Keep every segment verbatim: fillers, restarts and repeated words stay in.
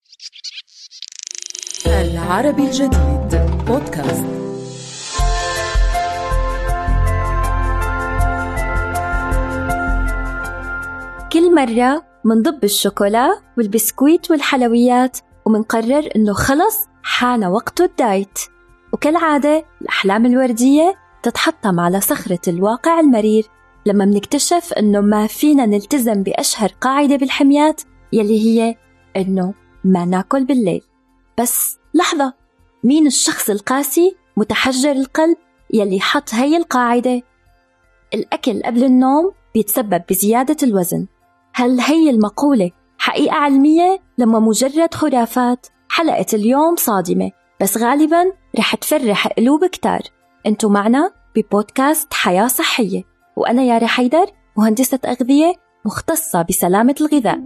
العربي الجديد بودكاست. كل مرة منضب الشوكولا والبسكويت والحلويات ومنقرر إنه خلص حان وقت الدايت، وكالعادة الأحلام الوردية تتحطم على صخرة الواقع المرير لما منكتشف إنه ما فينا نلتزم بأشهر قاعدة بالحميات يلي هي إنه ما ناكل بالليل. بس لحظة، مين الشخص القاسي متحجر القلب يلي حط هاي القاعدة؟ الأكل قبل النوم بيتسبب بزيادة الوزن. هل هي المقولة حقيقة علمية لما مجرد خرافات؟ حلقة اليوم صادمة بس غالباً رح تفرح قلوب كتار. انتو معنا ببودكاست حياة صحية، وأنا ياري حيدر، مهندسة أغذية مختصة بسلامة الغذاء.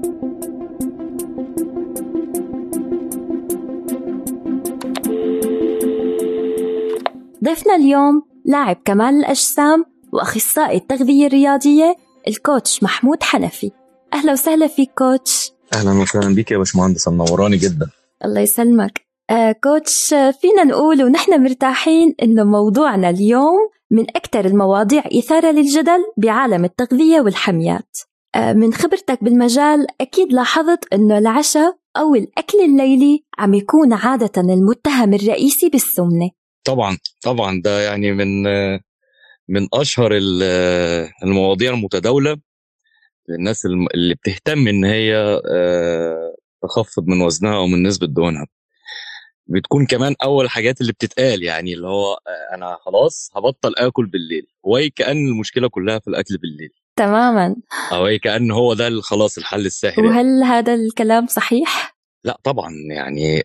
ضيفنا اليوم لاعب كمال الأجسام وأخصائي التغذية الرياضية الكوتش محمود حنفي. أهلا وسهلا فيك كوتش. أهلا وسهلا بيك يا باشمهندس، منوراني جدا. الله يسلمك. آه كوتش، فينا نقول ونحن مرتاحين إنه موضوعنا اليوم من أكثر المواضيع إثارة للجدل بعالم التغذية والحميات. آه من خبرتك بالمجال أكيد لاحظت إنه العشاء أو الأكل الليلي عم يكون عادة المتهم الرئيسي بالسمنة. طبعا طبعا ده يعني من من أشهر المواضيع المتداولة للناس اللي بتهتم إن هي تخفض من وزنها أو من نسبة دهونها. بتكون كمان أول حاجات اللي بتتقال، يعني اللي هو أنا خلاص هبطل آكل بالليل، وهي كأن المشكلة كلها في الأكل بالليل تماما، أو هي كأن هو ده خلاص الحل السحري. وهل هذا الكلام صحيح؟ لا طبعا، يعني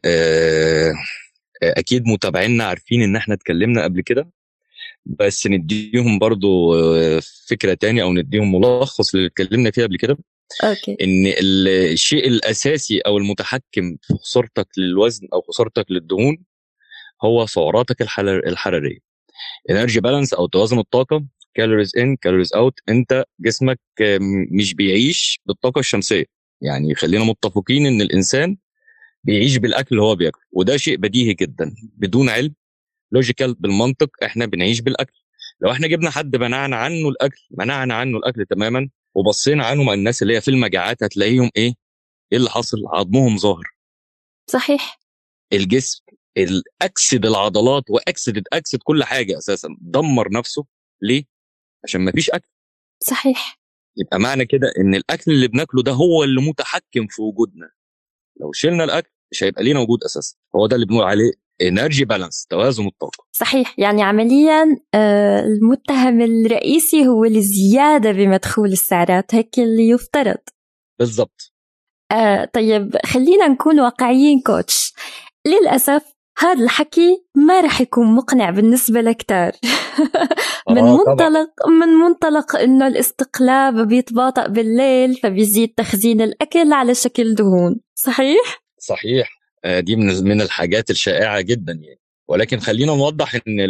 أكيد متابعينا عارفين إن احنا اتكلمنا قبل كده، بس نديهم برضو فكرة تانية أو نديهم ملخص اللي اتكلمنا فيها قبل كده. أوكي. إن الشيء الأساسي أو المتحكم في خسارتك للوزن أو خسارتك للدهون هو سعراتك الحرارية، energy balance أو توازن الطاقة، calories in calories out. أنت جسمك مش بيعيش بالطاقة الشمسية، يعني خلينا متفقين إن الإنسان بيعيش بالأكل اللي هو بياكله، وده شيء بديهي جدا بدون علم لوجيكال. بالمنطق احنا بنعيش بالاكل. لو احنا جبنا حد منعنا عنه الاكل منعنا عنه الاكل تماما وبصينا عنه مع الناس اللي هي في المجاعات، هتلاقيهم ايه ايه اللي حصل؟ عظمهم ظاهر. صحيح. الجسم الاكسد العضلات واكسد اكسد كل حاجه اساسا دمر نفسه. ليه؟ عشان ما فيش اكل. صحيح. يبقى معنى كده ان الاكل اللي بناكله ده هو اللي متحكم في وجودنا. لو شلنا الاكل مش هيبقى لينا وجود اساسا. هو ده اللي بنقول عليه energy balance، توازن الطاقة. صحيح، يعني عمليا آه المتهم الرئيسي هو الزيادة بمدخول السعرات، هيك اللي يفترض. بالضبط. آه طيب خلينا نكون واقعيين كوتش. للأسف هذا الحكي ما رح يكون مقنع بالنسبة لكتار. من آه منطلق من منطلق إنه الاستقلاب بيتباطأ بالليل فبيزيد تخزين الأكل على شكل دهون. صحيح؟ صحيح. دي من من الحاجات الشائعة جدا يعني، ولكن خلينا نوضح ان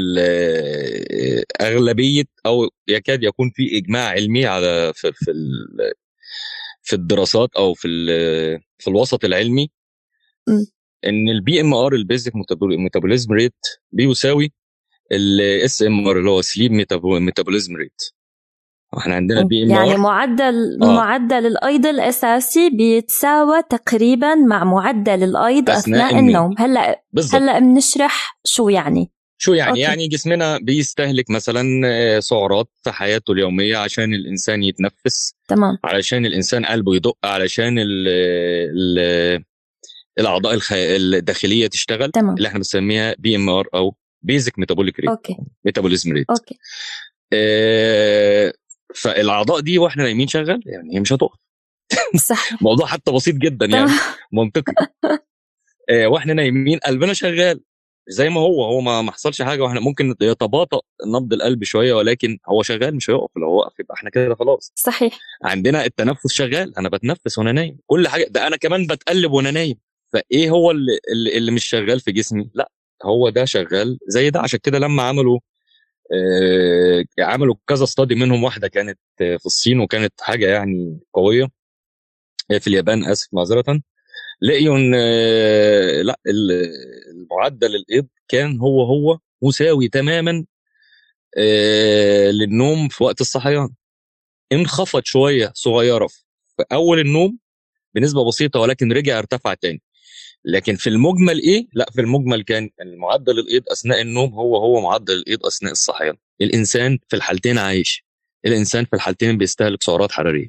اغلبية او يكاد يكون في اجماع علمي على في في, في الدراسات او في في الوسط العلمي م. ان البي ام ار البيزك ميتابوليزم ريت بيساوي الاس ام ار اللي هو سليب ميتابوليزم ريت. احنا عندنا البي ام ار يعني معدل آه. معدل الايض الاساسي بيتساوى تقريبا مع معدل الايض اثناء, أثناء النوم. هلا بالزبط. هلا بنشرح شو يعني شو يعني أوكي. يعني جسمنا بيستهلك مثلا سعرات في حياته اليوميه عشان الانسان يتنفس، تمام، علشان الانسان قلبه يدق، علشان ال ال الاعضاء الخ... الداخليه تشتغل. تمام. اللي احنا بنسميها بي ام ار او بيزك ميتابوليك ريت، اوكي، ميتابوليزم ريت. اوكي. آه... فالاعضاء دي واحنا نايمين شغال، يعني هي مش هتقف. صح. موضوع حتى بسيط جدا يعني منطقي. آه واحنا نايمين قلبنا شغال زي ما هو هو ما حصلش حاجه، واحنا ممكن يتباطأ نبض القلب شويه ولكن هو شغال مش هيقف. لو هو وقف يبقى احنا كده خلاص. صحيح. عندنا التنفس شغال، انا بتنفس وانا نايم، كل حاجه ده انا كمان بتقلب وانا نايم. فايه هو اللي, اللي مش شغال في جسمي؟ لا هو ده شغال زي ده. عشان كده لما عملوا آه عملوا كذا استادي، منهم واحده كانت في الصين وكانت حاجه يعني قويه، في اليابان اسف معذره. لقيوا ان لا المعدل الايض كان هو هو مساوي تماما للنوم في وقت الصحيان. انخفض شويه صغيره في اول النوم بنسبه بسيطه، ولكن رجع ارتفع تاني. لكن في المجمل ايه؟ لا في المجمل كان المعدل الايض اثناء النوم هو هو معدل الايض اثناء الصحيان. الانسان في الحالتين عايش، الانسان في الحالتين بيستهلك سعرات حراريه.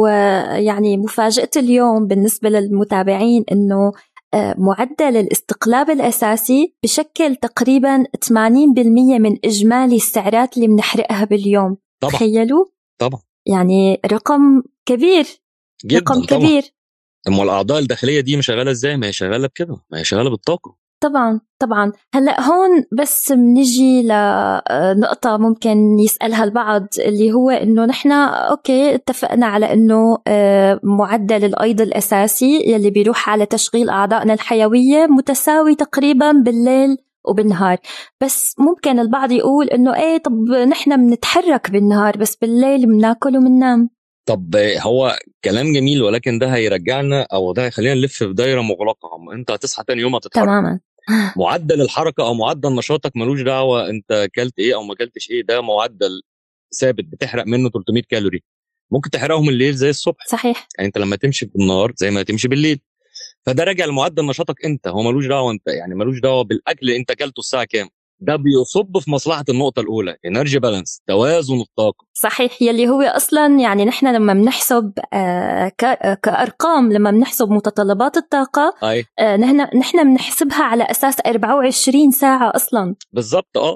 ويعني مفاجاه اليوم بالنسبه للمتابعين انه معدل الاستقلاب الاساسي بشكل تقريبا ثمانين بالمية من اجمالي السعرات اللي بنحرقها باليوم. طبعا تخيلوا طبعا يعني رقم كبير جدا. رقم كبير. اما الاعضاء الداخليه دي مش شغاله ازاي؟ ما هي شغاله بكده، ما هي شغاله بالطاقه. طبعا طبعا. هلا هون بس بنجي لنقطه ممكن يسالها البعض، اللي هو انه نحن اوكي اتفقنا على انه معدل الايض الاساسي يلي بيروح على تشغيل اعضائنا الحيويه متساوي تقريبا بالليل وبالنهار، بس ممكن البعض يقول انه ايه طب نحن بنتحرك بالنهار بس بالليل بناكل وبننام. طب هو كلام جميل، ولكن ده هيرجعنا او ده هيخلينا نلف في دايره مغلقه. انت هتصحى تاني يوم هتتحرك تماما. معدل الحركه او معدل نشاطك ملوش دعوه انت اكلت ايه او ما اكلتش ايه، ده معدل ثابت بتحرق منه ثلاثمية كالوري، ممكن تحرقهم الليل زي الصبح. صحيح. يعني انت لما تمشي بالنهار زي ما تمشي بالليل، فده راجع لمعدل نشاطك انت، هو ملوش دعوه انت يعني ملوش دعوه بالاكل اللي انت اكلته الساعه كام. ده بيصب في مصلحه النقطه الاولى، انرجي بالانس، توازن الطاقه. صحيح. يلي هو اصلا يعني نحن لما بنحسب آه كارقام، لما بنحسب متطلبات الطاقه آه نحن نحن بنحسبها على اساس أربعة وعشرين ساعه اصلا. بالضبط. اه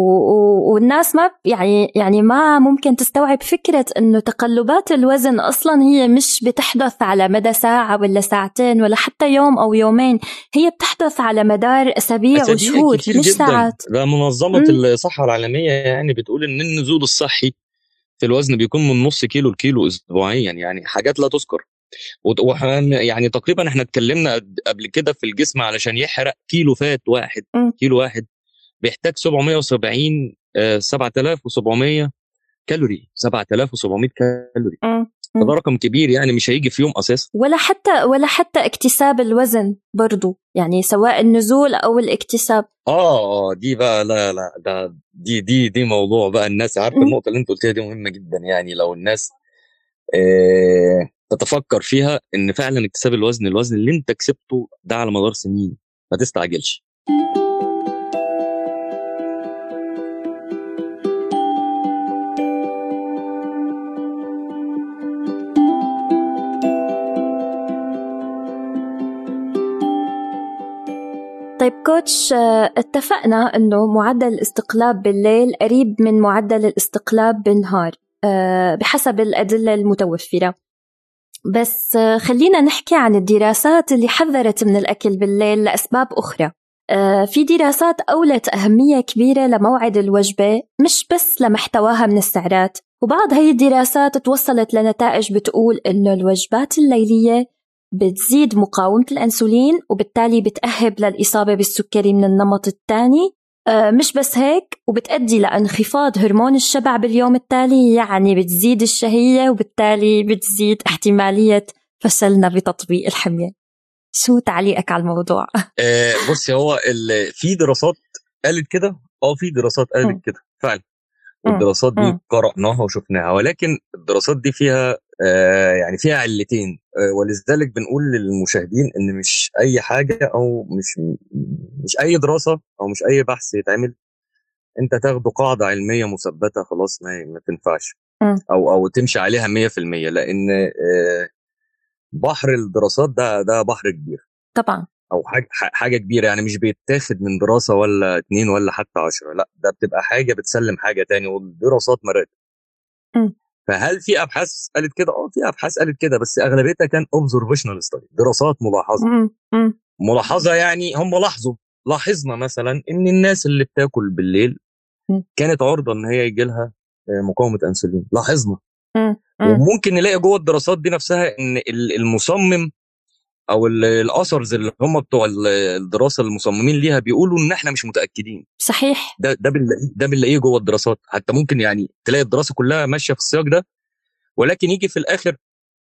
والناس ما يعني يعني ما ممكن تستوعب فكره انه تقلبات الوزن اصلا هي مش بتحدث على مدى ساعه ولا ساعتين ولا حتى يوم او يومين، هي بتحدث على مدار اسابيع وشهور مش جداً. ساعات. ده منظمه م. الصحه العالميه يعني بتقول ان النزول الصحي في الوزن بيكون من نص كيلو لكيلو اسبوعيا، يعني حاجات لا تذكر. يعني تقريبا احنا اتكلمنا قبل كده في الجسم علشان يحرق كيلو فات واحد م. كيلو واحد بيحتاج سبعمية وسبعين سبعة آلاف وسبعمية كالوري، سبعة آلاف وسبعمية كالوري. ده رقم كبير يعني مش هيجي في يوم اساسا. ولا حتى ولا حتى اكتساب الوزن برضو، يعني سواء النزول او الاكتساب. اه اه دي بقى لا لا ده دي دي دي موضوع بقى الناس عارفه. النقطه اللي انت قلتها دي مهمه جدا، يعني لو الناس اه تتفكر فيها ان فعلا اكتساب الوزن الوزن اللي انت كسبته ده على مدار سنين، ما تستعجلش. طيب كوتش، اتفقنا انه معدل الاستقلاب بالليل قريب من معدل الاستقلاب بالنهار بحسب الأدلة المتوفرة، بس خلينا نحكي عن الدراسات اللي حذرت من الأكل بالليل لأسباب أخرى. في دراسات أولت أهمية كبيرة لموعد الوجبة مش بس لمحتواها من السعرات، وبعض هاي الدراسات توصلت لنتائج بتقول إنه الوجبات الليلية بتزيد مقاومة الأنسولين وبالتالي بتأهب للإصابة بالسكري من النمط الثاني. آه مش بس هيك، وبتأدي لانخفاض هرمون الشبع باليوم التالي، يعني بتزيد الشهية وبالتالي بتزيد احتمالية فشلنا بتطبيق الحمية. شو تعليقك على الموضوع؟ آه بصي، هو في دراسات قالت كده، اه في دراسات قالت كده فعلا، والدراسات دي قرأناها وشفناها، ولكن الدراسات دي فيها آه يعني فيها علتين، آه ولذلك بنقول للمشاهدين ان مش اي حاجه او مش مش اي دراسه او مش اي بحث يتعمل انت تاخده قاعده علميه مثبته خلاص ما, ما تنفعش او او تمشي عليها مية في المية، لان آه بحر الدراسات ده ده بحر كبير طبعا، او حاجه حاجه كبيره، يعني مش بيتاخد من دراسه ولا اتنين ولا حتى عشرة، لا ده بتبقى حاجه بتسلم حاجه تاني، والدراسات مرات. فهل في ابحاث قالت كده؟ اه في ابحاث قالت كده، بس اغلبيتها كان اوبزرفيشنال ستادي، دراسات ملاحظه. م- م. ملاحظه يعني هم لاحظوا لاحظنا مثلا ان الناس اللي بتاكل بالليل م. كانت عرضه ان هي يجي لها مقاومه انسولين، لاحظنا. م- م. وممكن نلاقي جوه الدراسات دي نفسها ان المصمم او الاثرز اللي هم بتوع الدراسه المصممين ليها بيقولوا ان احنا مش متاكدين. صحيح. ده ده بنلاقيه ده بنلاقيه جوه الدراسات، حتى ممكن يعني تلاقي الدراسه كلها ماشيه في السياق ده، ولكن يجي في الاخر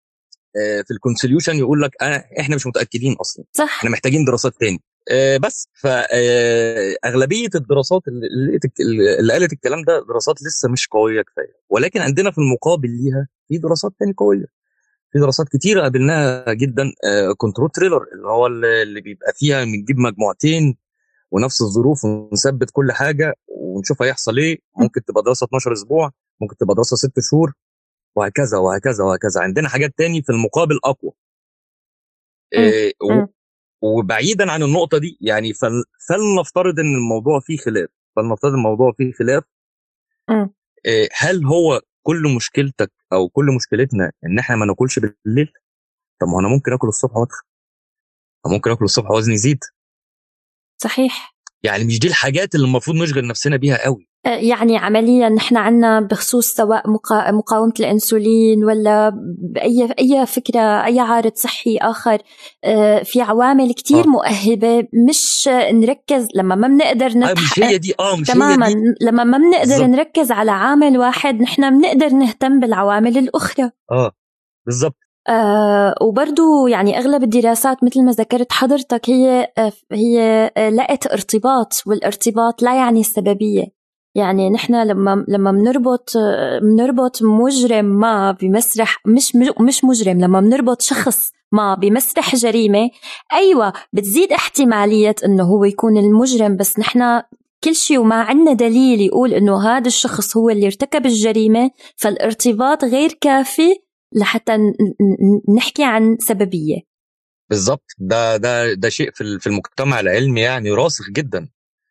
آه، في الكونسوليوشن يقول لك آه احنا مش متاكدين اصلا، صح. احنا محتاجين دراسات تاني. آه، بس فاغلبيه الدراسات اللي, اللي اللي قالت الكلام ده دراسات لسه مش قويه كفايه، ولكن عندنا في المقابل ليها في دراسات تاني قويه. في دراسات كتيره قابلناها جدا. كنترول تريلر اللي هو اللي بيبقى فيها بنجيب مجموعتين ونفس الظروف ونثبت كل حاجه ونشوف هيحصل ايه. ممكن تبقى دراسه اتناشر اسبوع، ممكن تبقى دراسه ست شهور، وهكذا وهكذا وهكذا. عندنا حاجات تاني في المقابل اقوى. إيه وبعيدا عن النقطه دي يعني فل... فلنفترض ان الموضوع فيه خلاف فلنفترض الموضوع فيه خلاف إيه هل هو كل مشكلتك او كل مشكلتنا ان احنا ما ناكلش بالليل؟ طب ما انا ممكن اكل الصبح وادخل، ممكن اكل الصبح وزني يزيد. صحيح. يعني مش دي الحاجات اللي المفروض نشغل نفسنا بيها قوي. يعني عمليا نحن عنا بخصوص سواء مقاومة الأنسولين ولا بأي أي فكرة أي عارض صحي آخر، في عوامل كتير آه. مؤهبة مش نركز لما ما بنقدر نتح... آه مش هي دي اه مش تماما هي دي. لما ما بنقدر نركز على عامل واحد نحن بنقدر نهتم بالعوامل الأخرى. اه بالضبط. آه وبرضو يعني أغلب الدراسات مثل ما ذكرت حضرتك هي آه هي آه لقت ارتباط، والارتباط لا يعني السببية. يعني نحن لما لما بنربط بنربط مجرم ما بمسرح مش مش مجرم لما بنربط شخص ما بمسرح جريمة، أيوة بتزيد احتمالية إنه هو يكون المجرم، بس نحن كل شيء وما عندنا دليل يقول إنه هذا الشخص هو اللي ارتكب الجريمة، فالارتباط غير كافي لحتى نحكي عن سببية. بالضبط. ده ده ده شيء في في المجتمع العلمي يعني راسخ جدا.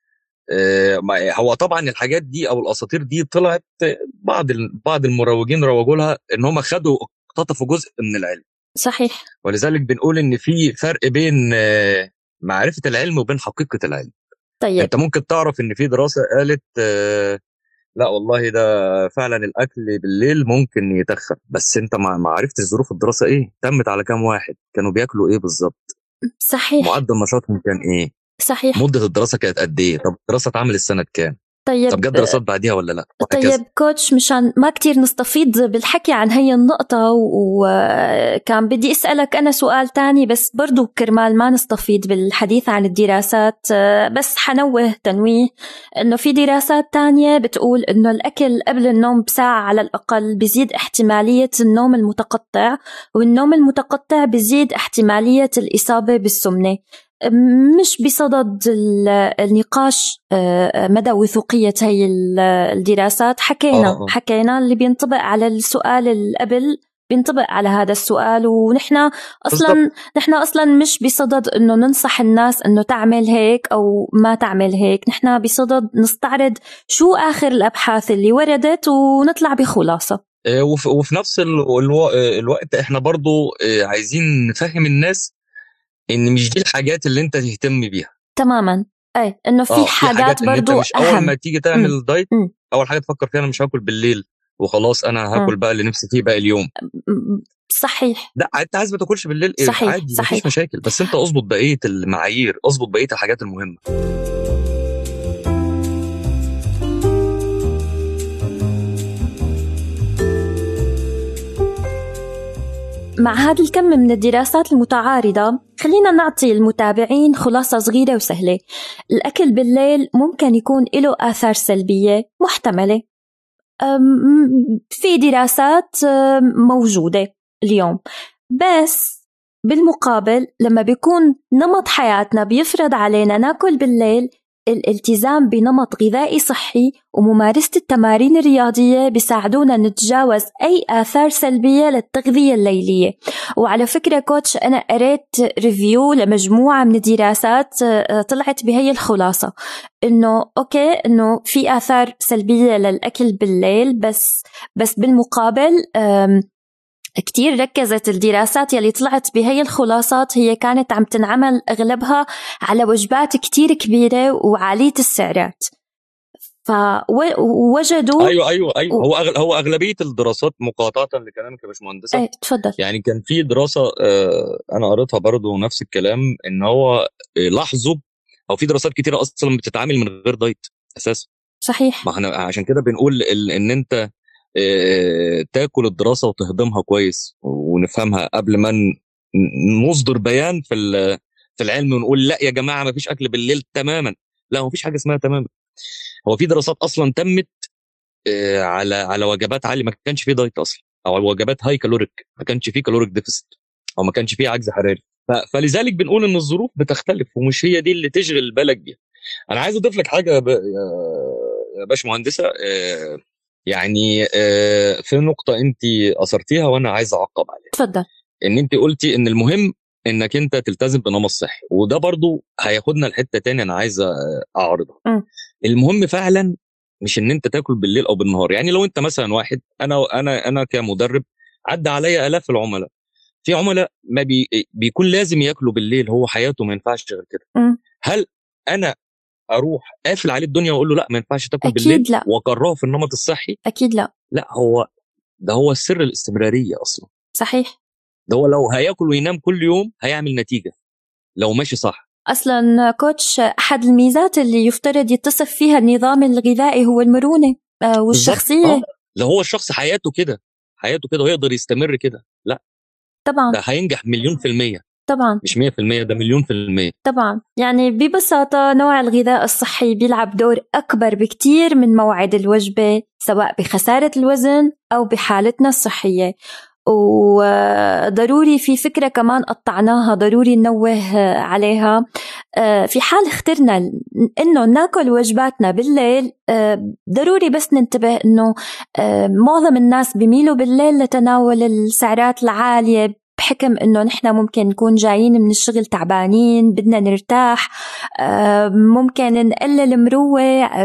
هو طبعا الحاجات دي او الاساطير دي طلعت بعض بعض المروجين روجوا لها ان هم خدوا اقتطفوا جزء من العلم. صحيح. ولذلك بنقول ان في فرق بين معرفة العلم وبين حقيقة العلم. طيب انت ممكن تعرف ان في دراسة قالت لا والله ده فعلا الاكل بالليل ممكن يتخن، بس انت ما عرفتش ظروف الدراسة ايه، تمت على كام واحد، كانوا بياكلوا ايه بالظبط، صحيح، معدل نشاطهم كان ايه، صحيح، مدة الدراسة كانت قد ايه، طب الدراسة اتعملت سنة كام، طيب طب جت دراسات بعديها ولا لا، وهكذا. طيب كوتش مشان ما كتير نستفيض بالحكي عن هي النقطة، وكان بدي أسألك أنا سؤال تاني بس برضو كرمال ما نستفيض بالحديث عن الدراسات، بس حنوه تنويه إنه في دراسات تانية بتقول إنه الأكل قبل النوم بساعة على الأقل بيزيد احتمالية النوم المتقطع، والنوم المتقطع بيزيد احتمالية الإصابة بالسمنة. مش بصدد النقاش مدى وثوقية هي الدراسات، حكينا أوه. حكينا اللي بينطبق على السؤال اللي قبل بينطبق على هذا السؤال، ونحن أصلا بالضبط. نحن أصلا مش بصدد إنه ننصح الناس إنه تعمل هيك أو ما تعمل هيك، نحن بصدد نستعرض شو آخر الأبحاث اللي وردت ونطلع بخلاصة. وفي نفس الوقت إحنا برضو عايزين نفهم الناس ان مش دي الحاجات اللي انت تهتم بيها تماما. اي انه في, في حاجات, حاجات برضو مش اول أهم. ما تيجي تعمل م. دايت م. اول حاجه تفكر فيها انا مش هاكل بالليل وخلاص، انا هاكل م. بقى اللي نفسي فيه باقي اليوم. صحيح. لا انت عايز ما تاكلش بالليل صحيح. عادي صحيح. مفيش مشاكل، بس انت اظبط بقيه المعايير، اظبط بقيه الحاجات المهمه. مع هذا الكم من الدراسات المتعارضة خلينا نعطي المتابعين خلاصة صغيرة وسهلة. الأكل بالليل ممكن يكون له آثار سلبية محتملة، في دراسات موجودة اليوم، بس بالمقابل لما بيكون نمط حياتنا بيفرض علينا ناكل بالليل، الالتزام بنمط غذائي صحي وممارسة التمارين الرياضية بيساعدونا نتجاوز أي آثار سلبية للتغذية الليلية. وعلى فكرة كوتش أنا قريت ريفيو لمجموعة من الدراسات طلعت بهي الخلاصة، إنه أوكي إنه في آثار سلبية للأكل بالليل، بس بس بالمقابل كتير ركزت الدراسات يلي طلعت بهي الخلاصات هي كانت عم تنعمل أغلبها على وجبات كتير كبيرة وعالية السعرات، فوجدوا أيوة أيوة أيوة و... هو أغل... هو أغلبية الدراسات مقاطعة لكلامك يا باشمهندسة. أي تفضل. يعني كان في دراسة آه أنا قريتها برضو نفس الكلام، إن هو لاحظوا أو في دراسات كتيرة أصلا بتتعامل من غير دايت أساسا. صحيح. ما احنا عشان كده بنقول إن أنت آه، تاكل الدراسه وتهضمها كويس ونفهمها قبل ما ن- نصدر بيان في ال- في العلم ونقول لا يا جماعه ما فيش اكل بالليل تماما. لا، ما فيش حاجه اسمها تماما. هو في دراسات اصلا تمت آه، على على وجبات عاليه، ما كانش فيه دايت اصلا، او على وجبات هاي كالوريك ما كانش فيه كالوريك ديفيسيت، او ما كانش فيه عجز حراري. ف- فلذلك بنقول ان الظروف بتختلف ومش هي دي اللي تشغل بالك بيها. انا عايز اضيف لك حاجه يا ب- يا باشمهندسه، آه، يعني آه، في نقطه انت اثرتيها وانا عايز اعقب عليها. تفضل. ان انت قلتي ان المهم انك انت تلتزم بنمط صحي، وده برضو هياخدنا لحته تانية انا عايز اعرضها. م. المهم فعلا مش ان انت تاكل بالليل او بالنهار. يعني لو انت مثلا واحد، انا انا انا كمدرب عدى عليا الاف العملاء، في عملاء ما بي بيكون لازم ياكلوا بالليل، هو حياته ما ينفعش غير كده. م. هل انا اروح قافل عليه الدنيا واقول له لا ما ينفعش تاكل أكيد بالليل لا. واكرهه في النمط الصحي؟ أكيد لا. لا، هو ده هو سر الاستمراريه اصلا. صحيح. ده هو لو هياكل وينام كل يوم هيعمل نتيجه لو ماشي صح. أصلا كوتش، أحد الميزات اللي يفترض يتصف فيها النظام الغذائي هو المرونة آه، والشخصية. اه، لو هو الشخص حياته كده، حياته كده ويقدر يستمر كده، لا طبعا. ده هينجح مليون في المية. طبعا. مش مية في المية، ده مليون في المية. طبعا. يعني ببساطة نوع الغذاء الصحي بيلعب دور أكبر بكتير من موعد الوجبة، سواء بخسارة الوزن أو بحالتنا الصحية. وضروري في فكرة كمان قطعناها ضروري ننوه عليها. في حال اخترنا إنه ناكل وجباتنا بالليل، ضروري بس ننتبه إنه معظم الناس بيميلوا بالليل لتناول السعرات العالية بحكم إنه نحنا ممكن نكون جايين من الشغل تعبانين بدنا نرتاح، ممكن نقلل مروة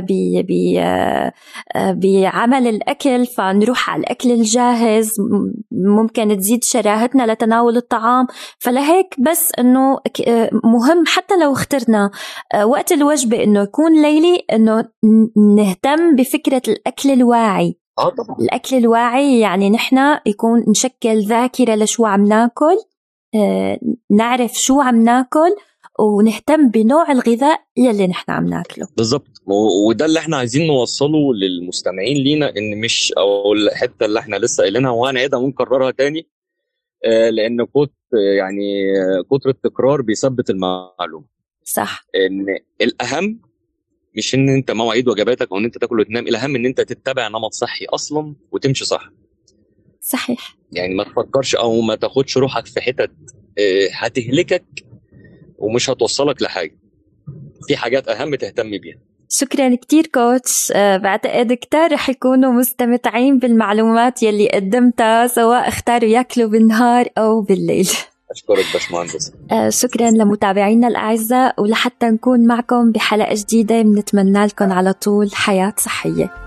بعمل الأكل فنروح على الأكل الجاهز، ممكن تزيد شراهتنا لتناول الطعام. فلهيك بس إنه مهم حتى لو اخترنا وقت الوجبة إنه يكون ليلي، إنه نهتم بفكرة الأكل الواعي. اه طبعا. الأكل الواعي يعني نحنا يكون نشكل ذاكرة لشو عم ناكل، آه، نعرف شو عم ناكل ونهتم بنوع الغذاء يلي نحنا عم ناكله. بالضبط، وده اللي احنا عايزين نوصله للمستمعين لينا، ان مش او الحته اللي احنا لسه قايلينها وهنعيدها ونكررها تاني، آه، لان كت يعني كتر التكرار بيثبت المعلومه. صح. ان الاهم مش ان انت مواعيد وجباتك او ان انت تاكل وتنام، الاهم ان انت تتبع نمط صحي اصلا وتمشي صح. صحيح. يعني ما تفكرش او ما تاخدش روحك في حتت آه، هتهلكك ومش هتوصلك لحاجه. في حاجات اهم تهتم بيها. شكرا كتير كوتش. أه بعتقد كتير رح يكونوا مستمتعين بالمعلومات يلي قدمتها، سواء اختاروا ياكلوا بالنهار او بالليل. اشكرك باشمهندس. أه شكرا لمتابعينا الاعزاء، ولحتى نكون معكم بحلقه جديده بنتمنى لكم على طول حياه صحيه.